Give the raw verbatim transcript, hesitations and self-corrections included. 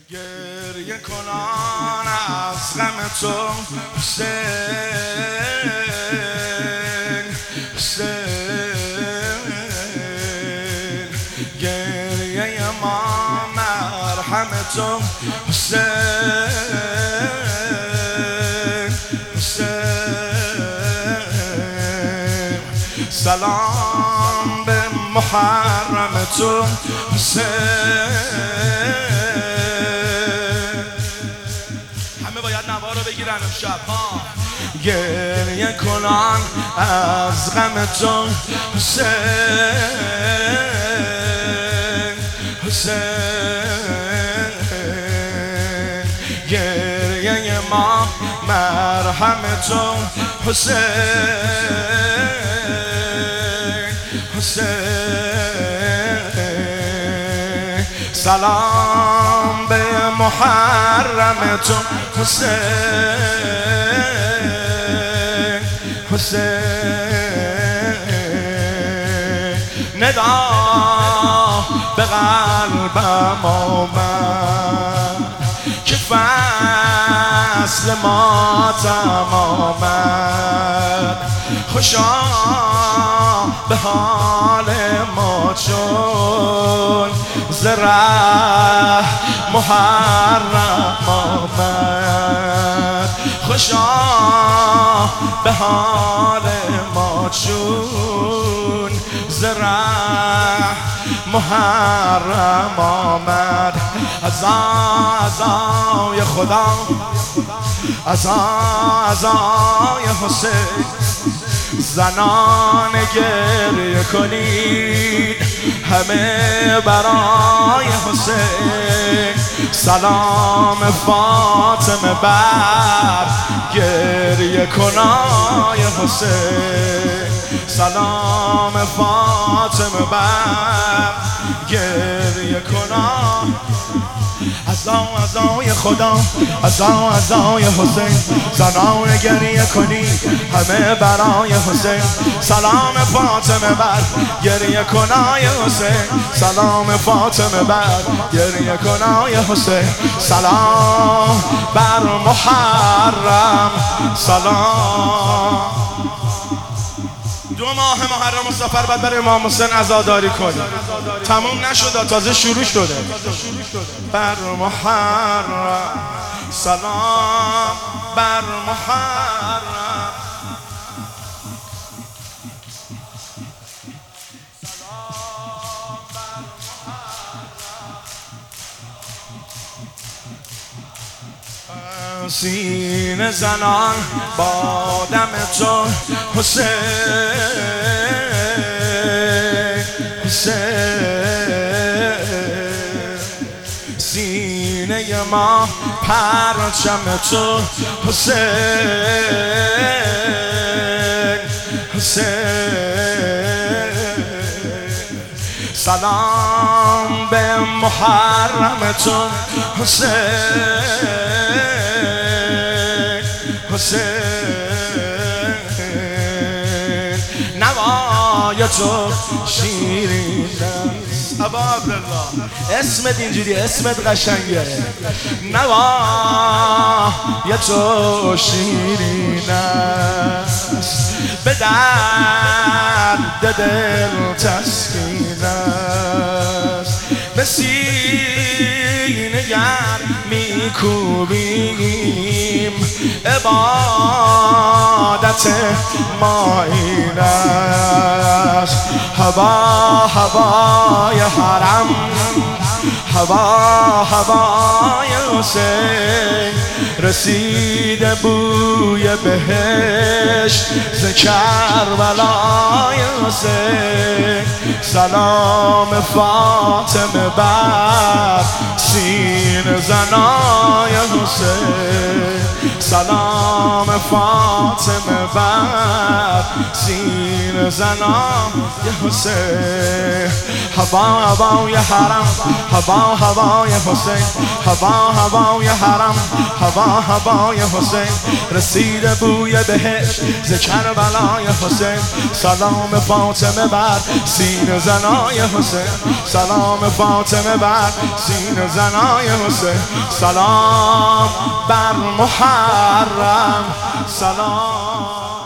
گریه کنان از غم تو حسین حسین گریه ما مرهم تو حسین حسین سلام به محرم تو حسین نوا رو بگیرن امشب ها گریه کنان از غم تو حسین حسین گریه ما مرهم تو حسین حسین سلام به محرم تو حسین حسین ندا به قلبم آمد که فصل ماتم آمد خوشا به حال ما چون زره محرم آمد خوشا به حال ما چون زره محرم آمد عزای خدا عزای حسین زنان گریه کنید همه برای حسین سلام فاطمه بر گریه کنای حسین سلام فاطمه بر گریه کنای عزا عزای خدا عزا عزای حسین زنان گریه کنی همه برای حسین سلام فاطمه بر گریه کنای حسین سلام فاطمه بر گریه کنای حسین سلام بر محرم سلام دو ماه محرم و سفر بعد برای امام حسین عزاداری کنیم تموم نشده تازه شروع شده بر محرم سلام بر محرم سینه زنان با دم تو حسین حسین سینه ما پرچم تو حسین حسین سلام به محرم تو حسین حسین نوای تو شیرین است ابا عبدالله اسمت اینجوری اسمت قشنگه نوای تو شیرین است به درد دل تسکین است به سینه گر میکوبیم عبادت ما این است هوا هوای حرم هوا هوای حسین رسیده بوی بهشت ز کربلای حسین سلام فاطمه بر سینه زنای حسین سلام فاطمه بر سینه زنان یه حسین. هوا هوای حرم، هوا هوای حسین، هوا هوای حرم، هوا هوای حسین. رسیده بوی بهشت ز کربلای حسین. سلام فاطمه بر سینه زنای حسین، سلام فاطمه بر سینه زنای حسین. سلام بر محرم، سلام